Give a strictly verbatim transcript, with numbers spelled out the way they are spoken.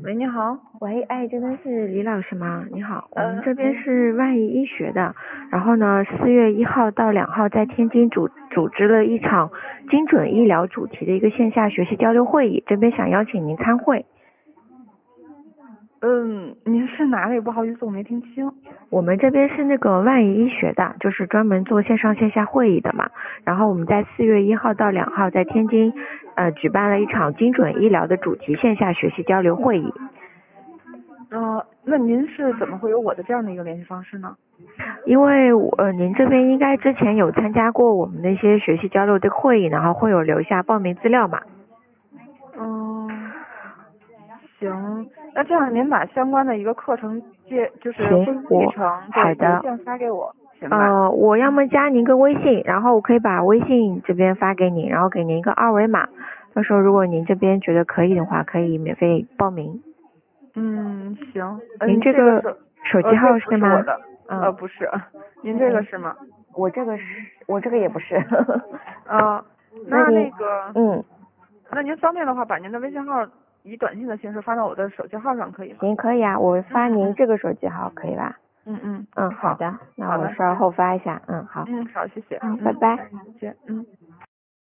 喂，你好。 喂，哎，这边是李老师吗？你好，我们呃， 这边是万亿医学的，然后呢，四月一号到两号在天津组组织了一场精准医疗主题的一个线下学习交流会议，这边想邀请您参会。 嗯，您是哪里？不好意思，我没听清。 我们这边是那个万亿医学的，就是专门做线上线下会议的嘛。然后我们在四月一号到两号在天津，呃，举办了一场精准医疗的主题线下学习交流会议。 呃，那您是怎么会有我的这样的一个联系方式呢？ 因为呃，您这边应该之前有参加过我们那些学习交流的会议，然后会有留下报名资料嘛？ 嗯，行，那这样您把相关的一个课程介，就是会议行，我议程，对， 好的。 邮件发给我，行吧？ 呃，我要么加您个微信，然后我可以把微信这边发给你，然后给您一个二维码，到时候如果您这边觉得可以的话，可以免费报名。 嗯，行。嗯， 您这个这个是， 手机呃，这不号是吗？ 是我的，呃， 嗯， 不是，您这个是吗？ 我这个是，我这个也不是。 呃，那那您， 那个， 嗯， 那您方便的话，把您的微信号以短信的形式发到我的手机号上，可以吗？ 行，可以啊，我发嗯嗯您这个手机号可以吧？ 嗯嗯， 嗯，好好， 的，那好的， 我稍后发一下。嗯，好， 嗯，好，谢谢， 好，拜嗯， 拜。 再见，嗯。